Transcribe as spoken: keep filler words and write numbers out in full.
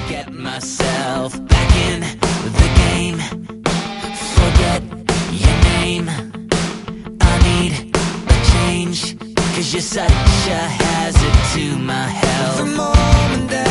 get myself back in the game. Forget your name. I need a change, cause you're such a hazard to my health. The moment that